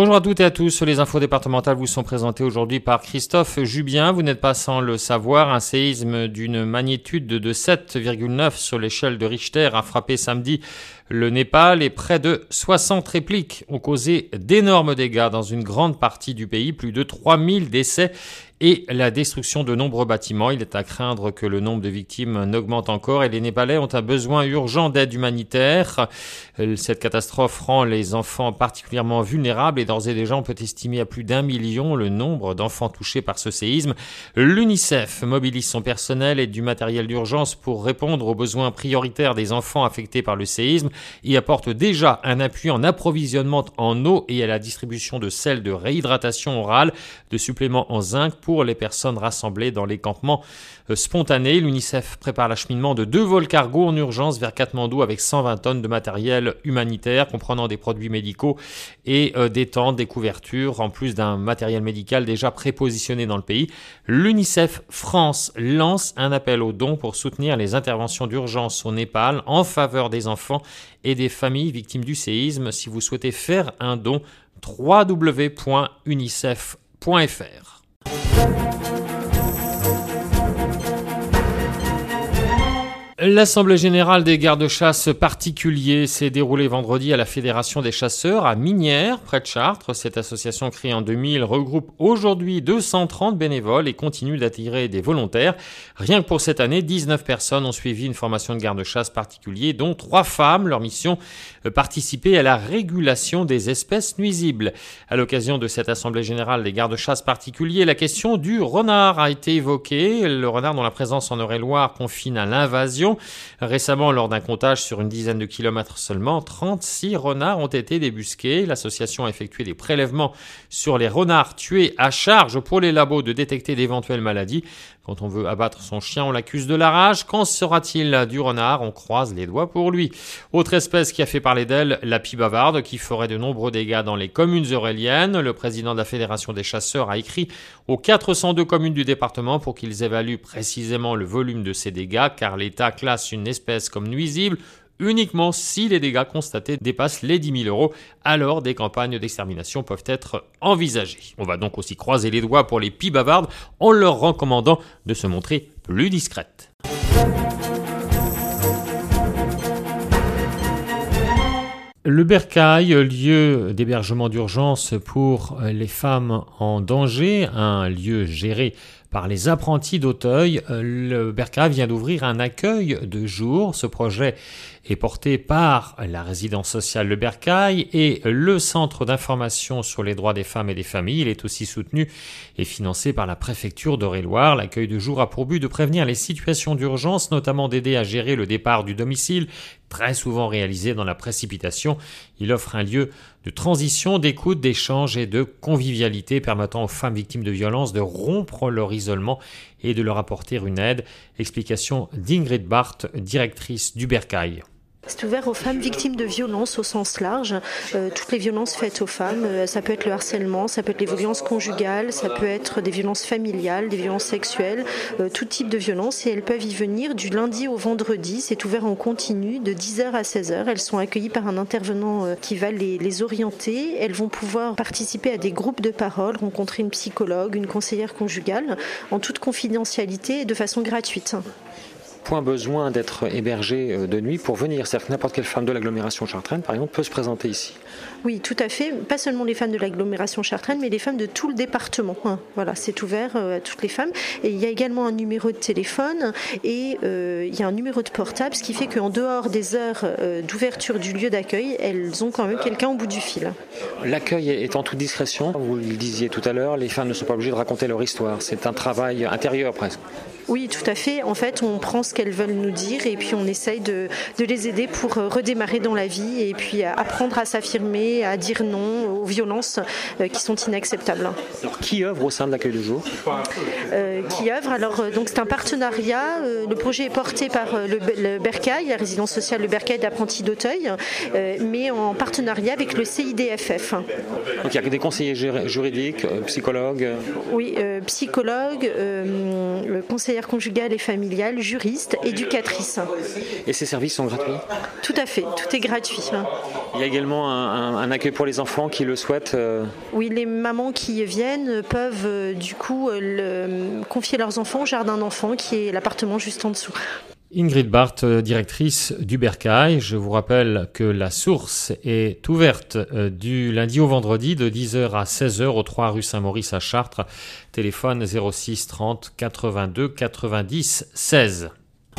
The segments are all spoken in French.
Bonjour à toutes et à tous. Les infos départementales vous sont présentées aujourd'hui par Christophe Jubien. Vous n'êtes pas sans le savoir, un séisme d'une magnitude de 7,9 sur l'échelle de Richter a frappé samedi le Népal et près de 60 répliques ont causé d'énormes dégâts dans une grande partie du pays, plus de 3000 décès et la destruction de nombreux bâtiments. Il est à craindre que le nombre de victimes n'augmente encore et les Népalais ont un besoin urgent d'aide humanitaire. Cette catastrophe rend les enfants particulièrement vulnérables et d'ores et déjà on peut estimer à plus d'1 million le nombre d'enfants touchés par ce séisme. L'UNICEF mobilise son personnel et du matériel d'urgence pour répondre aux besoins prioritaires des enfants affectés par le séisme et apporte déjà un appui en approvisionnement en eau et à la distribution de sels de réhydratation orale, de suppléments en zinc pour les personnes rassemblées dans les campements spontanés. L'UNICEF prépare l'acheminement de 2 vols cargo en urgence vers Katmandou avec 120 tonnes de matériel humanitaire comprenant des produits médicaux et des tentes, des couvertures, en plus d'un matériel médical déjà prépositionné dans le pays. L'UNICEF France lance un appel aux dons pour soutenir les interventions d'urgence au Népal en faveur des enfants et des familles victimes du séisme. Si vous souhaitez faire un don, www.unicef.fr. L'Assemblée générale des gardes-chasse particuliers s'est déroulée vendredi à la Fédération des chasseurs à Minières, près de Chartres. Cette association créée en 2000 regroupe aujourd'hui 230 bénévoles et continue d'attirer des volontaires. Rien que pour cette année, 19 personnes ont suivi une formation de garde-chasse particulier, dont 3 femmes. Leur mission, participer à la régulation des espèces nuisibles. À l'occasion de cette Assemblée générale des gardes-chasse particuliers, la question du renard a été évoquée. Le renard dont la présence en Eure-et-Loire confine à l'invasion. Récemment, lors d'un comptage sur une dizaine de kilomètres seulement, 36 renards ont été débusqués. L'association a effectué des prélèvements sur les renards tués à charge pour les labos de détecter d'éventuelles maladies. Quand on veut abattre son chien, on l'accuse de la rage. Qu'en sera-t-il du renard? On croise les doigts pour lui. Autre espèce qui a fait parler d'elle, la pie bavarde, qui ferait de nombreux dégâts dans les communes euréliennes. Le président de la Fédération des chasseurs a écrit aux 402 communes du département pour qu'ils évaluent précisément le volume de ces dégâts, car l'État classe une espèce comme nuisible uniquement si les dégâts constatés dépassent les 10 000 €. Alors, des campagnes d'extermination peuvent être envisagées. On va donc aussi croiser les doigts pour les pies bavardes en leur recommandant de se montrer plus discrètes. Le Bercail, lieu d'hébergement d'urgence pour les femmes en danger, un lieu géré par les apprentis d'Auteuil, le Bercail vient d'ouvrir un accueil de jour. Ce projet est porté par la résidence sociale Le Bercail et le centre d'information sur les droits des femmes et des familles. Il est aussi soutenu et financé par la préfecture d'Eure-et-Loire. L'accueil de jour a pour but de prévenir les situations d'urgence, notamment d'aider à gérer le départ du domicile, très souvent réalisé dans la précipitation. Il offre un lieu de transition, d'écoute, d'échange et de convivialité permettant aux femmes victimes de violences de rompre leur isolement et de leur apporter une aide. Explication d'Ingrid Barth, directrice du Bercail. C'est ouvert aux femmes victimes de violences au sens large, toutes les violences faites aux femmes, ça peut être le harcèlement, ça peut être les violences conjugales, ça peut être des violences familiales, des violences sexuelles, tout type de violences, et elles peuvent y venir du lundi au vendredi. C'est ouvert en continu de 10h à 16h. Elles sont accueillies par un intervenant qui va les orienter. Elles vont pouvoir participer à des groupes de parole, rencontrer une psychologue, une conseillère conjugale, en toute confidentialité et de façon gratuite. Point besoin d'être hébergé de nuit pour venir. C'est-à-dire que n'importe quelle femme de l'agglomération chartraine, par exemple, peut se présenter ici. Oui, tout à fait. Pas seulement les femmes de l'agglomération chartraine, mais les femmes de tout le département. Voilà, c'est ouvert à toutes les femmes. Et il y a également un numéro de téléphone et il y a un numéro de portable, ce qui fait qu'en dehors des heures d'ouverture du lieu d'accueil, elles ont quand même quelqu'un au bout du fil. L'accueil est en toute discrétion. Vous le disiez tout à l'heure, les femmes ne sont pas obligées de raconter leur histoire. C'est un travail intérieur presque. Oui, tout à fait. En fait, on prend ce qu'elles veulent nous dire et puis on essaye de les aider pour redémarrer dans la vie et puis apprendre à s'affirmer, à dire non aux violences qui sont inacceptables. Alors, qui œuvre au sein de l'accueil de jour ? Donc c'est un partenariat. Le projet est porté par le Bercail, la résidence sociale Le Bercail d'apprentis d'Auteuil, mais en partenariat avec le CIDFF. Donc il y a des conseillers juridiques, psychologues. Oui, psychologues, conseillères conjugales et familiales, juristes, éducatrices. Et ces services sont gratuits ? Tout à fait, tout est gratuit. Il y a également un accueil pour les enfants qui le souhaitent. Oui, les mamans qui viennent peuvent du coup confier leurs enfants au jardin d'enfants qui est l'appartement juste en dessous. Ingrid Barth, directrice du Bercail. Je vous rappelle que la source est ouverte du lundi au vendredi de 10h à 16h au 3 rue Saint-Maurice à Chartres. Téléphone 06 30 82 90 16.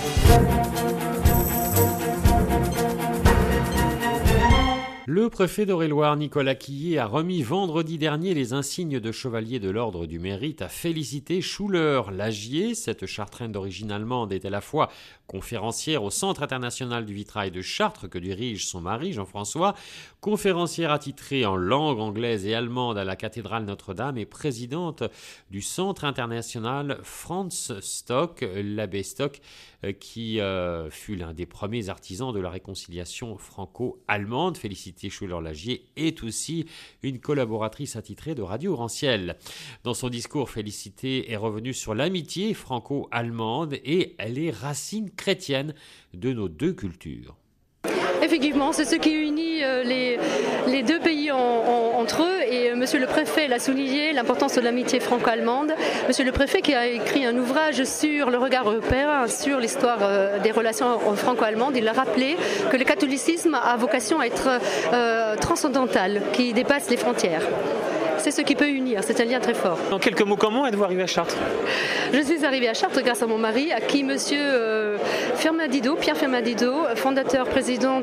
Le préfet d'Eure-et-Loir, Nicolas Quillet, a remis vendredi dernier les insignes de chevalier de l'Ordre du Mérite à Félicité Schuller-Lagier. Cette Chartraine d'origine allemande est à la fois conférencière au Centre international du vitrail de Chartres que dirige son mari Jean-François, conférencière attitrée en langue anglaise et allemande à la cathédrale Notre-Dame et présidente du Centre international Franz Stock, l'abbé Stock, qui fut l'un des premiers artisans de la réconciliation franco-allemande. Félicité Schuller-Lagier est aussi une collaboratrice attitrée de Radio Ranciel. Dans son discours, Félicité est revenue sur l'amitié franco-allemande et les racines chrétiennes de nos deux cultures. Effectivement, c'est ce qui unit les deux pays entre eux et Monsieur le Préfet l'a souligné, l'importance de l'amitié franco-allemande. Monsieur le Préfet qui a écrit un ouvrage sur le regard européen, sur l'histoire des relations franco-allemandes, il a rappelé que le catholicisme a vocation à être transcendantal, qui dépasse les frontières. C'est ce qui peut unir, c'est un lien très fort. En quelques mots, comment êtes-vous arrivé à Chartres ? Je suis arrivée à Chartres grâce à mon mari, à qui Monsieur Pierre Firmin-Didot, fondateur, président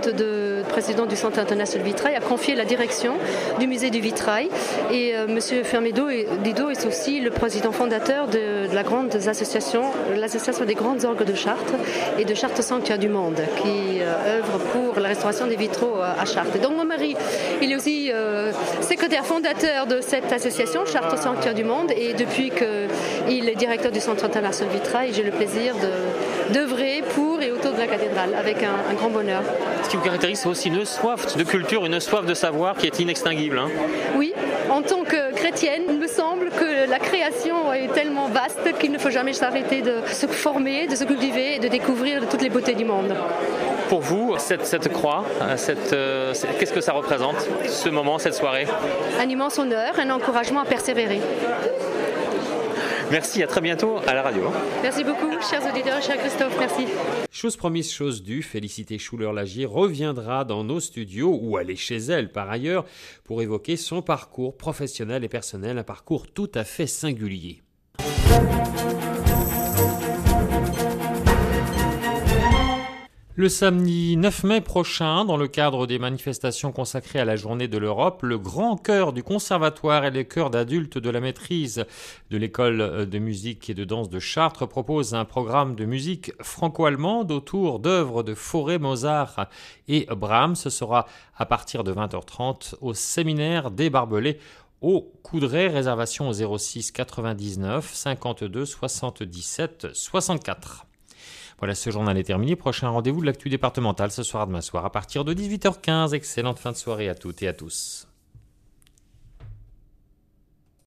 du Centre international du vitrail, a confié la direction du musée du vitrail. Et Monsieur Firmin-Didot est aussi le président fondateur de la grande association, l'association des grandes orgues de Chartres et de Chartres Sanctuaire du Monde, qui œuvre pour la restauration des vitraux à Chartres. Et donc mon mari, il est aussi secrétaire fondateur de cette association, Chartres Sanctuaire du Monde, et depuis qu'il est directeur du Centre international du vitrail, j'ai le plaisir d'œuvrer pour et autour de la cathédrale, avec un grand bonheur. Ce qui vous caractérise, c'est aussi une soif de culture, une soif de savoir qui est inextinguible. Oui, en tant que chrétienne, il me semble que la création est tellement vaste qu'il ne faut jamais s'arrêter de se former, de se cultiver et de découvrir toutes les beautés du monde. Pour vous, cette croix, qu'est-ce que ça représente, ce moment, cette soirée ? Un immense honneur, un encouragement à persévérer. Merci, à très bientôt à la radio. Merci beaucoup, chers auditeurs, cher Christophe, merci. Chose promise, chose due, Félicité Schuller-Lagier reviendra dans nos studios, ou aller chez elle par ailleurs, pour évoquer son parcours professionnel et personnel, un parcours tout à fait singulier. Le samedi 9 mai prochain, dans le cadre des manifestations consacrées à la Journée de l'Europe, le grand chœur du Conservatoire et le chœur d'adultes de la maîtrise de l'école de musique et de danse de Chartres propose un programme de musique franco-allemande autour d'œuvres de Fauré, Mozart et Brahms. Ce sera à partir de 20h30 au séminaire des Barbelés au Coudray. Réservation au 06 99 52 77 64. Voilà, ce journal est terminé. Prochain rendez-vous de l'actu départementale ce soir à demain soir à partir de 18h15. Excellente fin de soirée à toutes et à tous.